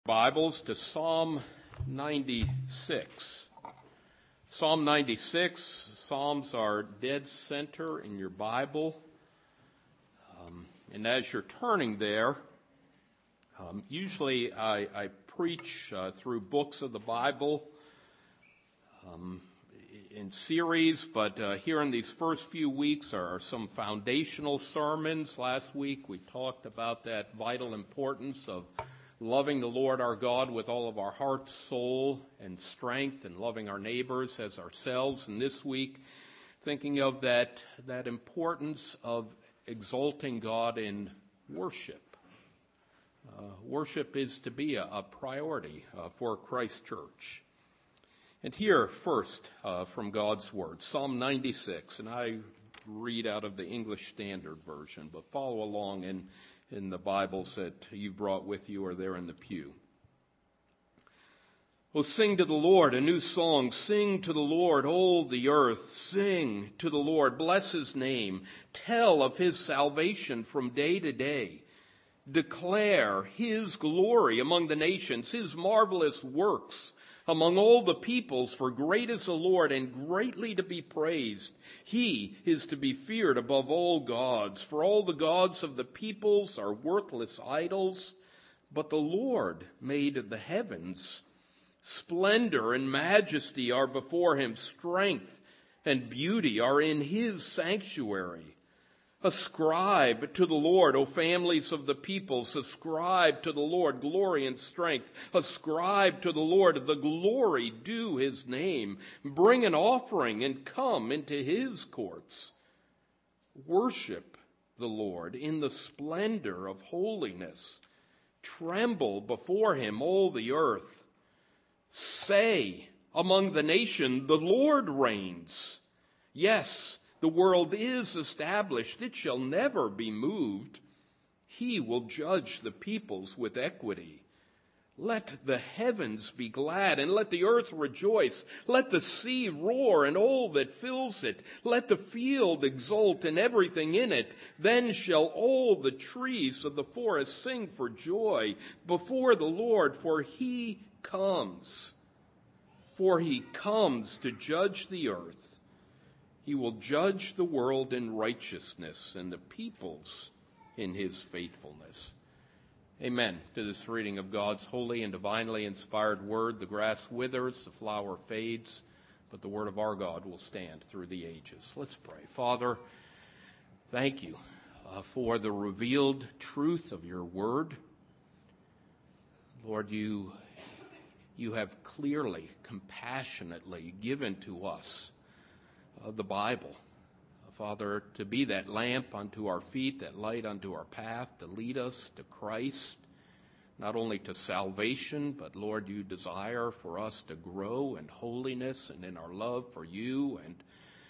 Bibles to Psalm 96. Psalm 96, Psalms are dead center in your Bible. And as you're turning there, usually I preach through books of the Bible in series, but here in these first few weeks are some foundational sermons. Last week we talked about that vital importance of loving the Lord our God with all of our heart, soul, and strength, and loving our neighbors as ourselves. And this week, thinking of that importance of exalting God in worship. Worship is to be a priority for Christ Church. And here first from God's Word, Psalm 96, and I read out of the English Standard Version, but follow along in the Bibles that you've brought with you or there in the pew. Oh, sing to the Lord a new song. Sing to the Lord, all the earth. Sing to the Lord. Bless his name. Tell of his salvation from day to day. Declare his glory among the nations, his marvelous works among all the peoples, for great is the Lord and greatly to be praised. He is to be feared above all gods, for all the gods of the peoples are worthless idols. But the Lord made the heavens. Splendor and majesty are before him. Strength and beauty are in his sanctuary. Ascribe to the Lord, O families of the peoples. Ascribe to the Lord glory and strength. Ascribe to the Lord the glory due his name. Bring an offering and come into his courts. Worship the Lord in the splendor of holiness. Tremble before him, all the earth. Say among the nations, the Lord reigns. Yes, the world is established. It shall never be moved. He will judge the peoples with equity. Let the heavens be glad and let the earth rejoice. Let the sea roar and all that fills it. Let the field exult and everything in it. Then shall all the trees of the forest sing for joy before the Lord, for he comes. For he comes to judge the earth. He will judge the world in righteousness and the peoples in his faithfulness. Amen. To this reading of God's holy and divinely inspired word, the grass withers, the flower fades, but the word of our God will stand through the ages. Let's pray. Father, thank you for the revealed truth of your word. Lord, you have clearly, compassionately given to us the Bible, Father, to be that lamp unto our feet, that light unto our path, to lead us to Christ, not only to salvation, but Lord, you desire for us to grow in holiness and in our love for you and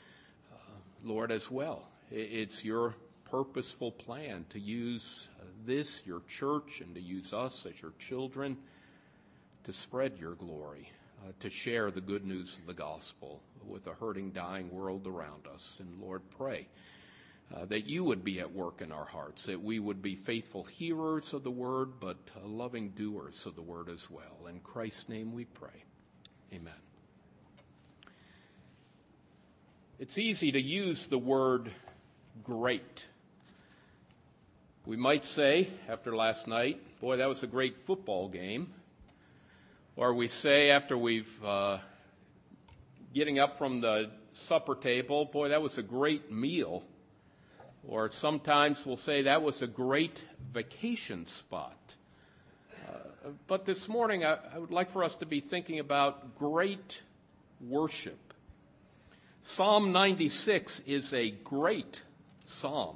Lord as well. It's your purposeful plan to use this, your church, and to use us as your children to spread your glory, to share the good news of the gospel with a hurting, dying world around us. And Lord, pray that you would be at work in our hearts, that we would be faithful hearers of the word, but loving doers of the word as well. In Christ's name we pray. Amen. It's easy to use the word great. We might say, after last night, boy, that was a great football game. Or we say after we've getting up from the supper table, boy, that was a great meal. Or sometimes we'll say that was a great vacation spot. But this morning I would like for us to be thinking about great worship. Psalm 96 is a great psalm.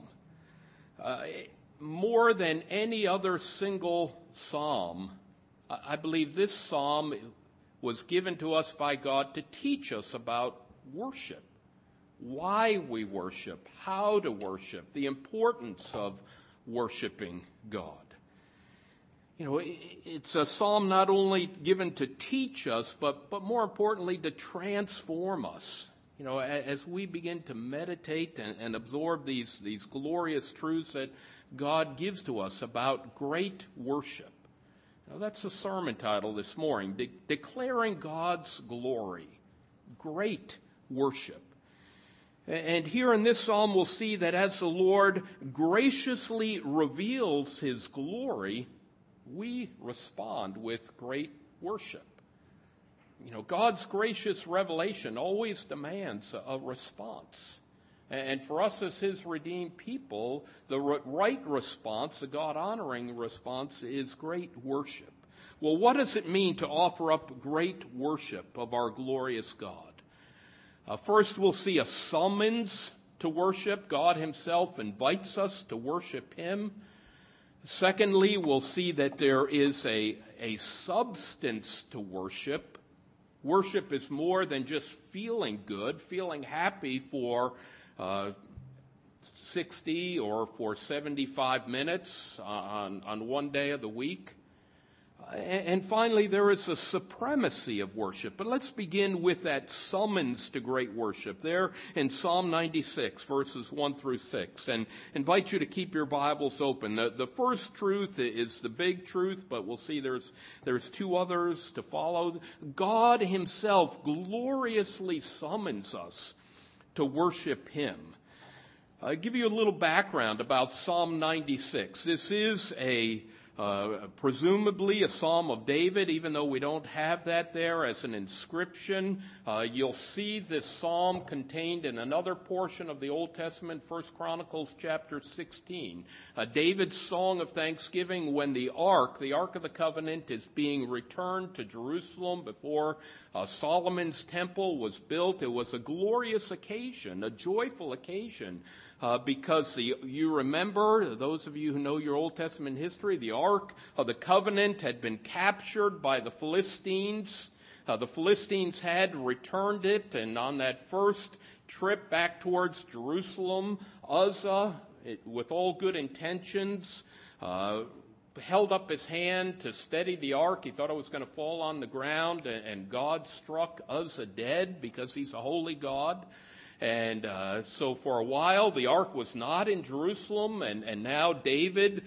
More than any other single psalm, I believe this psalm was given to us by God to teach us about worship, why we worship, how to worship, the importance of worshiping God. You know, it's a psalm not only given to teach us, but more importantly, to transform us. You know, as we begin to meditate and absorb these glorious truths that God gives to us about great worship, Now, that's the sermon title this morning, Declaring God's Glory, Great Worship. And here in this psalm, we'll see that as the Lord graciously reveals his glory, we respond with great worship. God's gracious revelation always demands a response. And for us as his redeemed people, the right response, the God-honoring response, is great worship. Well, what does it mean to offer up great worship of our glorious God? First, we'll see a summons to worship. God himself invites us to worship him. Secondly, we'll see that there is a substance to worship. Worship is more than just feeling good, feeling happy for 60 or for 75 minutes on one day of the week. And finally, there is a supremacy of worship. But let's begin with that summons to great worship there in Psalm 96, verses 1 through 6. And invite you to keep your Bibles open. The first truth is the big truth, but we'll see there's two others to follow. God himself gloriously summons us to worship him. I'll give you a little background about Psalm 96. This is presumably a Psalm of David, even though we don't have that there as an inscription. You'll see this psalm contained in another portion of the Old Testament, 1 Chronicles chapter 16. David's song of thanksgiving when the Ark of the Covenant, is being returned to Jerusalem before Solomon's temple was built. It was a glorious occasion, a joyful occasion, because you remember, those of you who know your Old Testament history, the Ark of the Covenant had been captured by the Philistines. The Philistines had returned it, and on that first trip back towards Jerusalem, Uzzah, with all good intentions, held up his hand to steady the ark. He thought it was going to fall on the ground, and God struck Uzzah dead because he's a holy God. And so for a while, the ark was not in Jerusalem, and now David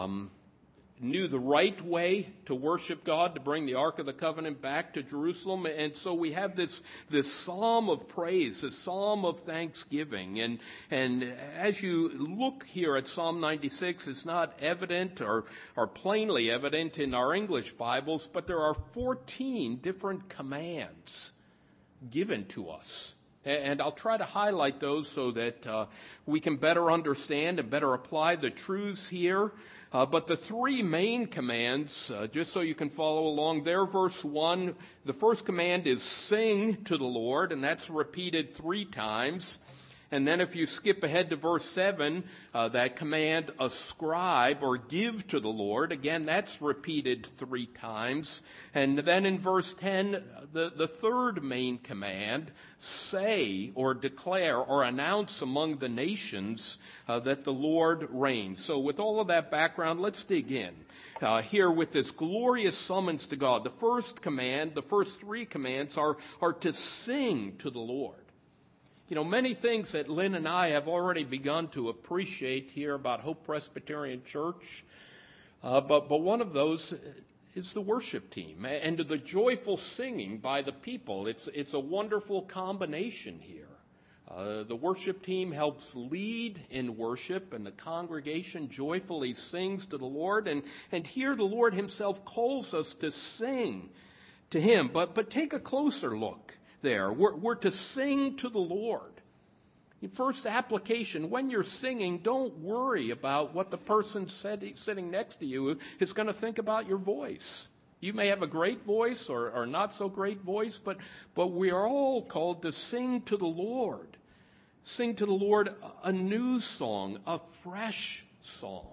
knew the right way to worship God, to bring the Ark of the Covenant back to Jerusalem. And so we have this psalm of praise, this psalm of thanksgiving. And as you look here at Psalm 96, it's not evident or plainly evident in our English Bibles, but there are 14 different commands given to us. And I'll try to highlight those so that we can better understand and better apply the truths here. But the three main commands, just so you can follow along there, verse 1, the first command is sing to the Lord, and that's repeated 3 times. And then if you skip ahead to verse 7, that command ascribe or give to the Lord, again, that's repeated 3 times. And then in verse 10, the third main command, say or declare or announce among the nations that the Lord reigns. So with all of that background, let's dig in. Here with this glorious summons to God. The first command, the first 3 commands are to sing to the Lord. Many things that Lynn and I have already begun to appreciate here about Hope Presbyterian Church, but one of those is the worship team and the joyful singing by the people. It's a wonderful combination here. The worship team helps lead in worship, and the congregation joyfully sings to the Lord. And here the Lord himself calls us to sing to him. But take a closer look there. We're to sing to the Lord. First application, when you're singing, don't worry about what the person sitting next to you is going to think about your voice. You may have a great voice or not so great voice, but we are all called to sing to the Lord. Sing to the Lord a new song, a fresh song.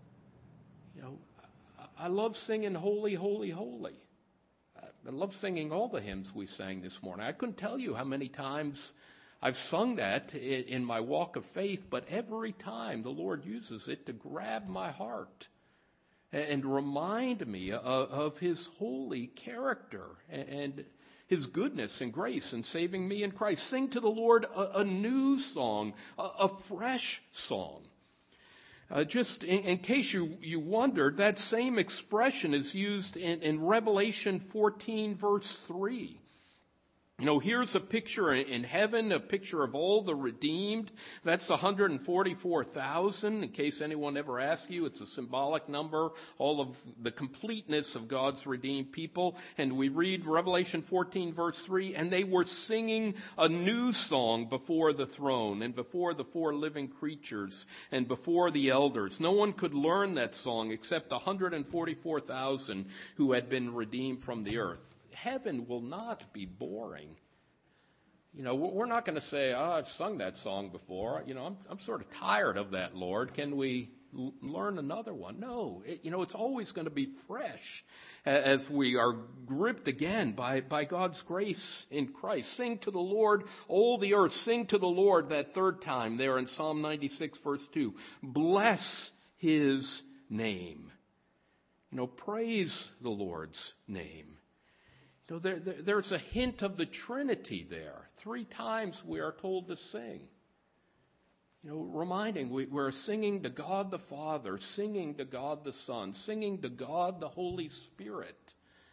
I love singing Holy, Holy, Holy. I love singing all the hymns we sang this morning. I couldn't tell you how many times I've sung that in my walk of faith, but every time the Lord uses it to grab my heart and remind me of his holy character and his goodness and grace in saving me in Christ. Sing to the Lord a new song, a fresh song. Just in case you wondered, that same expression is used in Revelation 14, verse 3. Here's a picture in heaven, a picture of all the redeemed. That's 144,000. In case anyone ever asks you, it's a symbolic number, all of the completeness of God's redeemed people. And we read Revelation 14, verse 3, and they were singing a new song before the throne and before the four living creatures and before the elders. No one could learn that song except the 144,000 who had been redeemed from the earth. Heaven will not be boring. We're not going to say, I've sung that song before. I'm sort of tired of that, Lord. Can we learn another one? No. It's always going to be fresh as we are gripped again by God's grace in Christ. Sing to the Lord, all the earth. Sing to the Lord that third time there in Psalm 96, verse 2. Bless his name. Praise the Lord's name. There's a hint of the Trinity there. 3 times we are told to sing. Reminding we're singing to God the Father, singing to God the Son, singing to God the Holy Spirit.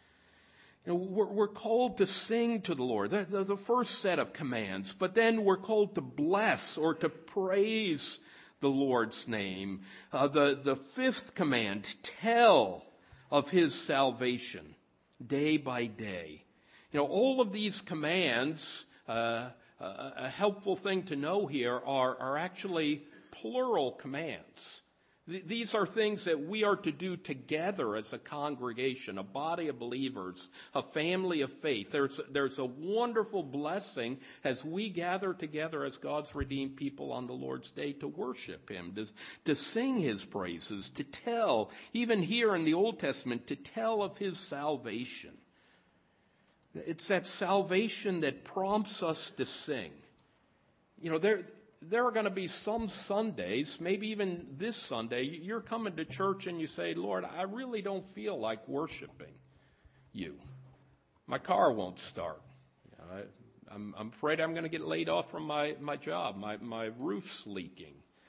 We're called to sing to the Lord. The first set of commands. But then we're called to bless or to praise the Lord's name. The fifth command, tell of his salvation. Day by day. All of these commands, a helpful thing to know here, are actually plural commands. These are things that we are to do together as a congregation, a body of believers, a family of faith. There's a wonderful blessing as we gather together as God's redeemed people on the Lord's day to worship him, to sing his praises, to tell, even here in the Old Testament, to tell of his salvation. It's that salvation that prompts us to sing. There are going to be some Sundays, maybe even this Sunday, you're coming to church and you say, Lord, I really don't feel like worshiping you. My car won't start. I'm afraid I'm going to get laid off from my job. My roof's leaking.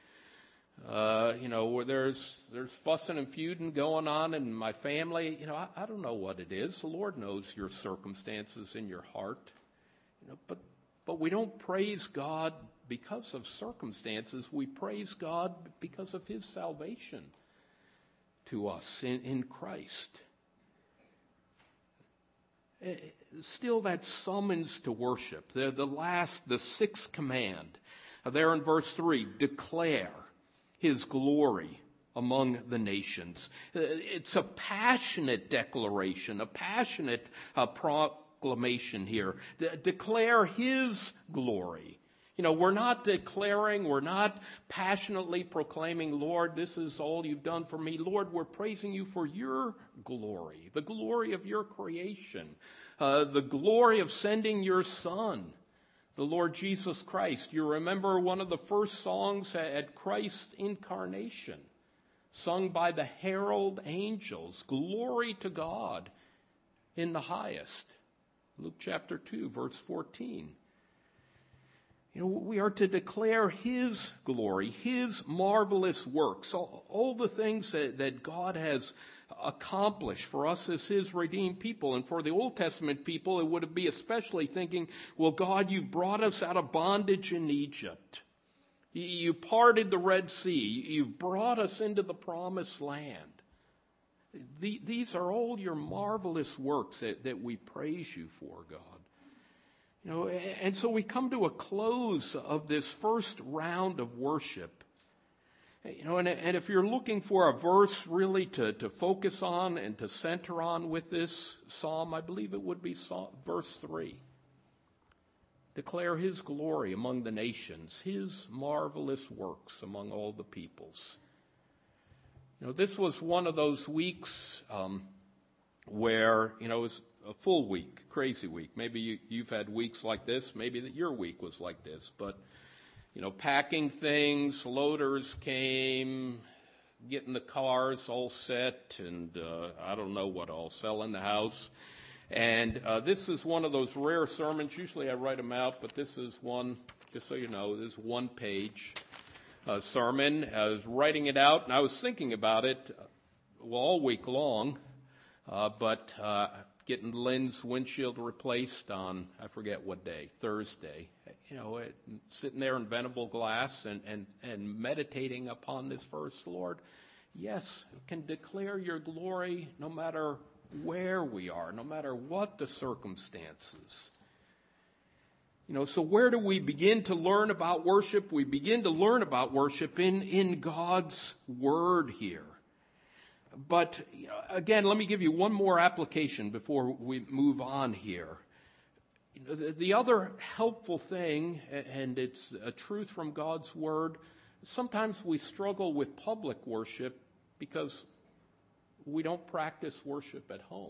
There's fussing and feuding going on in my family. I don't know what it is. The Lord knows your circumstances in your heart. But we don't praise God because of circumstances. We praise God because of his salvation to us in Christ. Still, that summons to worship. The sixth command, there in verse 3, declare his glory among the nations. It's a passionate declaration, a passionate proclamation here. Declare his glory. We're not we're not passionately proclaiming, Lord, this is all you've done for me. Lord, we're praising you for your glory, the glory of your creation, the glory of sending your Son, the Lord Jesus Christ. You remember one of the first songs at Christ's incarnation, sung by the herald angels, glory to God in the highest. Luke chapter 2, verse 14. We are to declare his glory, his marvelous works, all the things that God has accomplished for us as his redeemed people. And for the Old Testament people, it would be especially thinking, well, God, you've brought us out of bondage in Egypt. You parted the Red Sea. You've brought us into the promised land. These are all your marvelous works that we praise you for, God. And so we come to a close of this first round of worship. And if you're looking for a verse really to focus on and to center on with this psalm, I believe it would be verse 3. Declare his glory among the nations, his marvelous works among all the peoples. This was one of those weeks where, it was a full week, crazy week. Maybe you've had weeks like this. Maybe that your week was like this. But, packing things, loaders came, getting the cars all set, and I don't know what all, selling the house. And this is one of those rare sermons. Usually I write them out, but this is one, just so you know, this is one page. sermon. I was writing it out, and I was thinking about it all week long, but getting Lynn's windshield replaced on, I forget what day, Thursday. Sitting there in Venable Glass and meditating upon this verse, Lord, yes, we can declare your glory no matter where we are, no matter what the circumstances. So where do we begin to learn about worship? We begin to learn about worship in God's Word here. But again, let me give you one more application before we move on here. The other helpful thing, and it's a truth from God's Word, sometimes we struggle with public worship because we don't practice worship at home.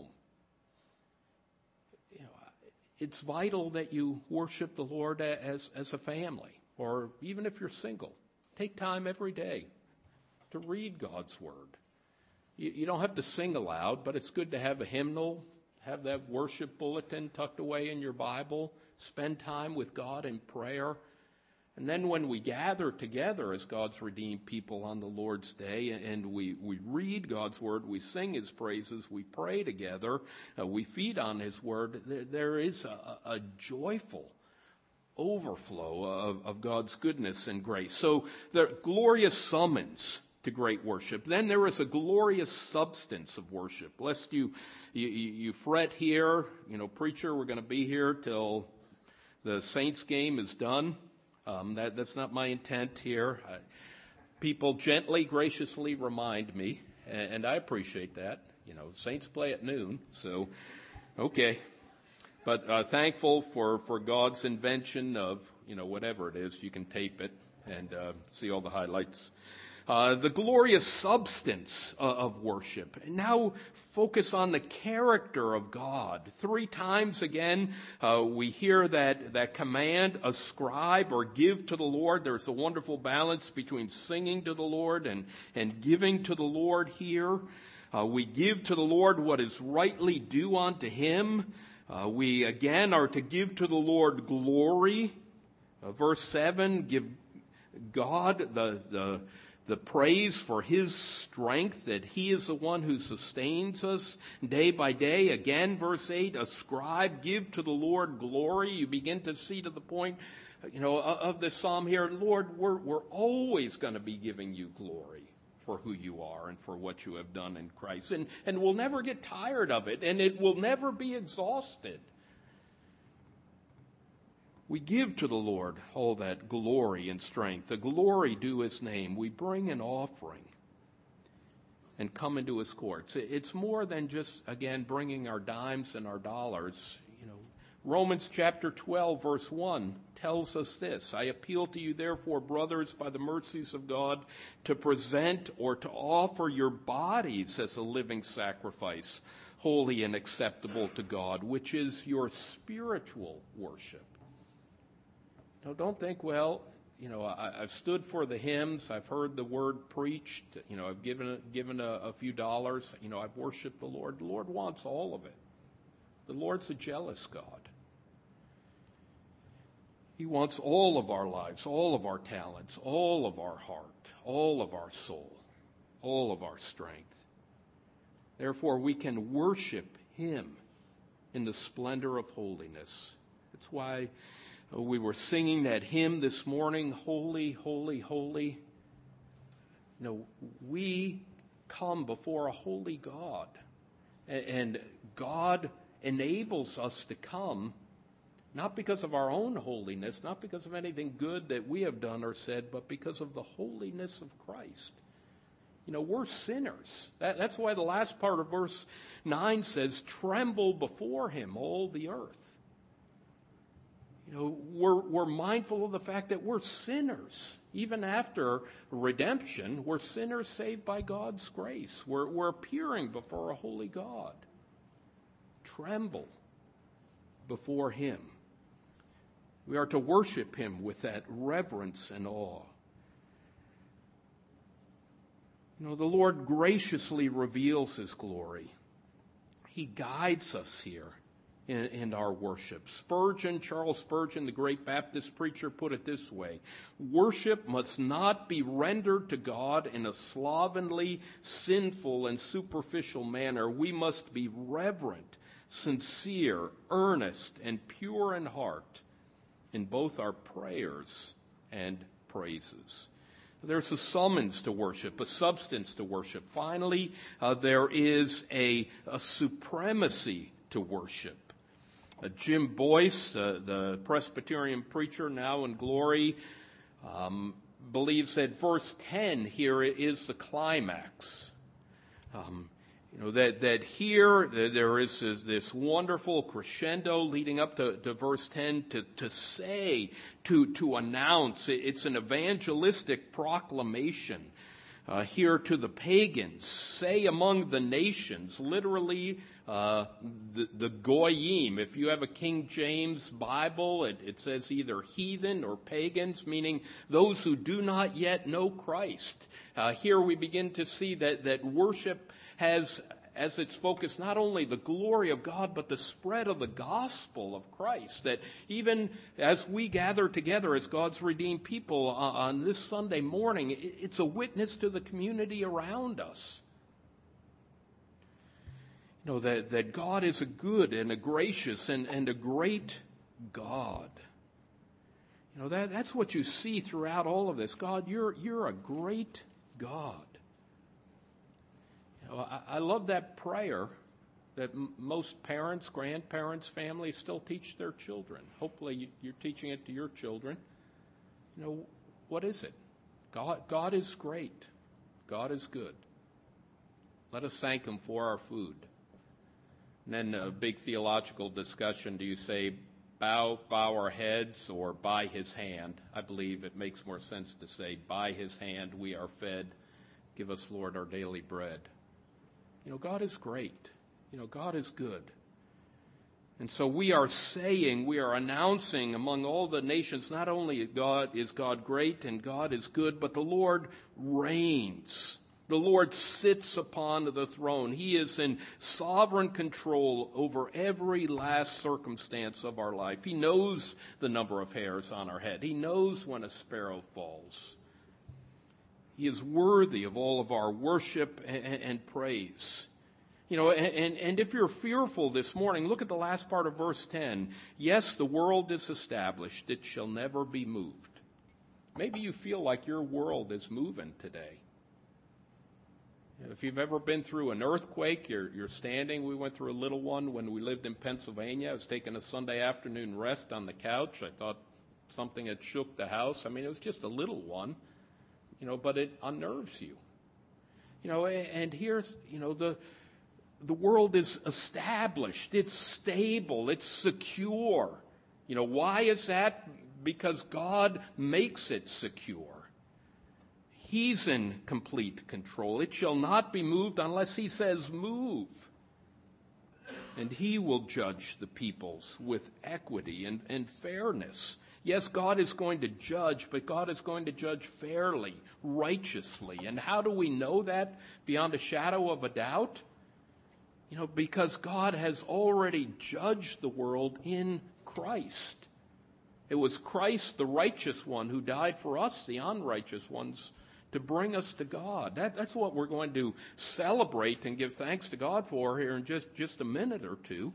It's vital that you worship the Lord as a family, or even if you're single. Take time every day to read God's Word. You don't have to sing aloud, but it's good to have a hymnal, have that worship bulletin tucked away in your Bible, spend time with God in prayer. And then when we gather together as God's redeemed people on the Lord's Day and we read God's Word, we sing His praises, we pray together, we feed on His Word, there is a joyful overflow of God's goodness and grace. So the glorious summons to great worship. Then there is a glorious substance of worship. Lest you fret here, preacher, we're going to be here till the Saints game is done. That's not my intent here. People gently, graciously remind me, and I appreciate that. Saints play at noon, so okay. But thankful for God's invention of, whatever it is, you can tape it and see all the highlights. The glorious substance of worship. And now focus on the character of God. 3 times again, we hear that command, ascribe or give to the Lord. There's a wonderful balance between singing to the Lord and giving to the Lord here. We give to the Lord what is rightly due unto Him. We again are to give to the Lord glory. Verse 7, give God the praise for His strength, that He is the one who sustains us day by day. Again, verse 8, ascribe, give to the Lord glory. You begin to see to the point, of this psalm here, Lord, we're always going to be giving you glory for who you are and for what you have done in Christ. And we'll never get tired of it, and it will never be exhausted. We give to the Lord all that glory and strength. The glory due His name. We bring an offering and come into His courts. It's more than just, again, bringing our dimes and our dollars. Romans chapter 12, verse 1 tells us this. I appeal to you, therefore, brothers, by the mercies of God, to present or to offer your bodies as a living sacrifice, holy and acceptable to God, which is your spiritual worship. Now, don't think, I've stood for the hymns, I've heard the word preached, I've given a few dollars, I've worshiped the Lord. The Lord wants all of it. The Lord's a jealous God. He wants all of our lives, all of our talents, all of our heart, all of our soul, all of our strength. Therefore, we can worship Him in the splendor of holiness. That's why we were singing that hymn this morning, Holy, Holy, Holy. We come before a holy God. And God enables us to come, not because of our own holiness, not because of anything good that we have done or said, but because of the holiness of Christ. We're sinners. That's why the last part of verse 9 says, tremble before Him, all the earth. We're mindful of the fact that we're sinners. Even after redemption, we're sinners saved by God's grace. We're appearing before a holy God. Tremble before Him. We are to worship Him with that reverence and awe. The Lord graciously reveals His glory. He guides us here in our worship. Charles Spurgeon, the great Baptist preacher, put it this way: worship must not be rendered to God in a slovenly, sinful, and superficial manner. We must be reverent, sincere, earnest, and pure in heart in both our prayers and praises. There's a summons to worship, a substance to worship. Finally, there is a supremacy to worship. Jim Boyce, the Presbyterian preacher now in glory, believes that verse 10 here is the climax. That here there is this wonderful crescendo leading up to verse 10 to say, to announce. It's an evangelistic proclamation here to the pagans. Say among the nations, literally the goyim. If you have a King James Bible, it says either heathen or pagans, meaning those who do not yet know Christ. Here we begin to see that worship has as its focus not only the glory of God, but the spread of the gospel of Christ. That even as we gather together as God's redeemed people on this Sunday morning, it's a witness to the community around us. That God is a good and a gracious and a great God. That's what you see throughout all of this. God, you're a great God. I love that prayer that most parents, grandparents, families still teach their children. Hopefully you're teaching it to your children. What is it? God is great. God is good. Let us thank Him for our food. And then a big theological discussion. Do you say bow our heads or by His hand? I believe it makes more sense to say by His hand we are fed. Give us, Lord, our daily bread. God is great. God is good. And so we are announcing among all the nations, not only is God great and God is good, but the Lord reigns. The Lord sits upon the throne. He is in sovereign control over every last circumstance of our life. He knows the number of hairs on our head. He knows when a sparrow falls. He is worthy of all of our worship and praise. And if you're fearful this morning, look at the last part of verse 10. Yes, the world is established. It shall never be moved. Maybe you feel like your world is moving today. If you've ever been through an earthquake, you're standing. We went through a little one when we lived in Pennsylvania. I was taking a Sunday afternoon rest on the couch. I thought something had shook the house. It was just a little one. But it unnerves you. And here's, the world is established. It's stable. It's secure. Why is that? Because God makes it secure. He's in complete control. It shall not be moved unless He says move. And He will judge the peoples with equity and fairness. Yes, God is going to judge, but God is going to judge fairly, righteously. And how do we know that beyond a shadow of a doubt? Because God has already judged the world in Christ. It was Christ, the righteous one, who died for us, the unrighteous ones, to bring us to God. That's what we're going to celebrate and give thanks to God for here in just a minute or two.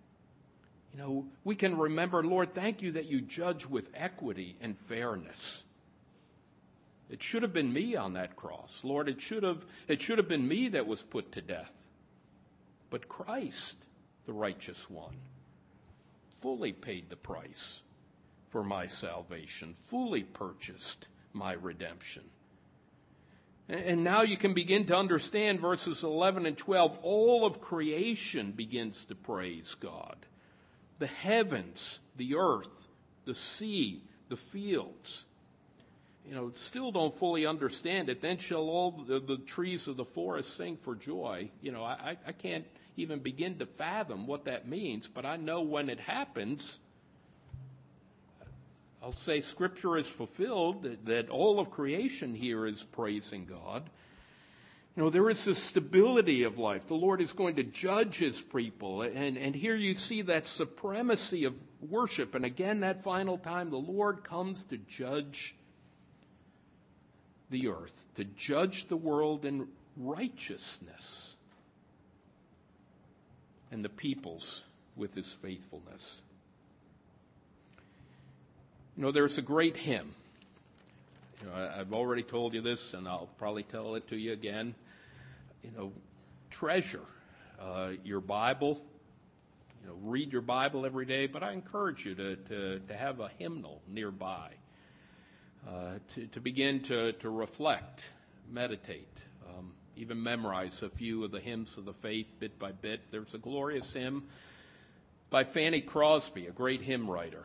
We can remember, Lord, thank you that you judge with equity and fairness. It should have been me on that cross. Lord, it should have been me that was put to death. But Christ, the righteous one, fully paid the price for my salvation, fully purchased my redemption. And now you can begin to understand verses 11 and 12. All of creation begins to praise God. The heavens, the earth, the sea, the fields. Still don't fully understand it. Then shall all the trees of the forest sing for joy. I can't even begin to fathom what that means, but I know when it happens, I'll say Scripture is fulfilled, that all of creation here is praising God. There is this stability of life. The Lord is going to judge his people. And here you see that supremacy of worship. And again, that final time, the Lord comes to judge the earth, to judge the world in righteousness, and the peoples with his faithfulness. There's a great hymn. I've already told you this, and I'll probably tell it to you again. Treasure your Bible. Read your Bible every day, but I encourage you to have a hymnal nearby, to begin to reflect, meditate, even memorize a few of the hymns of the faith bit by bit. There's a glorious hymn by Fanny Crosby, a great hymn writer.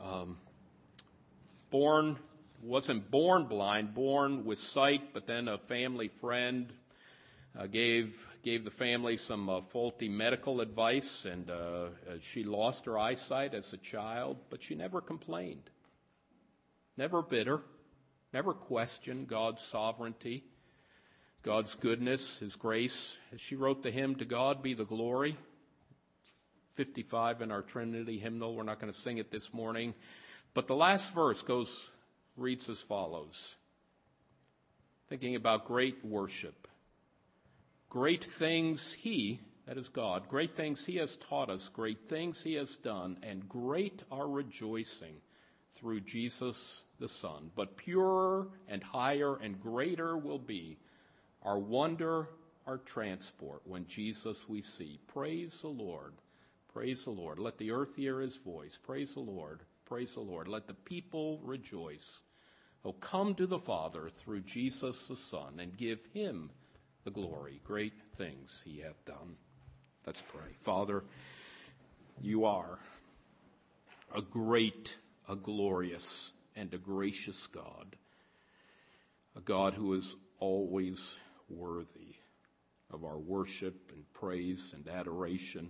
Wasn't born blind, born with sight, but then a family friend gave the family some faulty medical advice, and she lost her eyesight as a child, but she never complained, never bitter, never questioned God's sovereignty, God's goodness, his grace. As she wrote the hymn, "To God be the glory," 55 in our Trinity hymnal. We're not going to sing it this morning, but the last verse reads as follows, thinking about great worship. Great things he, that is God, great things he has taught us, great things he has done, and great our rejoicing through Jesus the Son. But purer and higher and greater will be our wonder, our transport, when Jesus we see. Praise the Lord. Praise the Lord. Let the earth hear his voice. Praise the Lord. Praise the Lord. Let the people rejoice. Oh, come to the Father through Jesus the Son, and give him the glory. Great things he hath done. Let's pray. Father, you are a great, a glorious, and a gracious God, a God who is always worthy of our worship and praise and adoration.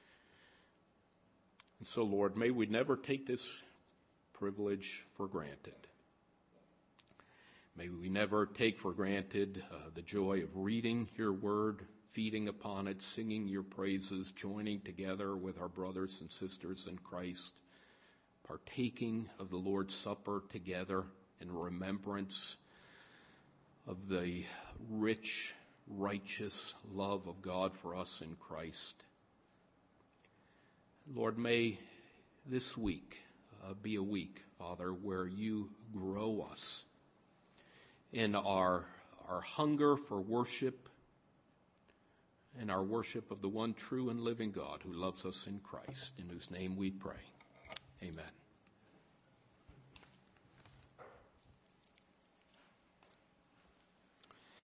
And so, Lord, may we never take this privilege for granted. May we never take for granted the joy of reading your word, feeding upon it, singing your praises, joining together with our brothers and sisters in Christ, partaking of the Lord's Supper together in remembrance of the rich, righteous love of God for us in Christ. Lord, may this week be a week, Father, where you grow us in our hunger for worship and our worship of the one true and living God who loves us in Christ, in whose name we pray. Amen.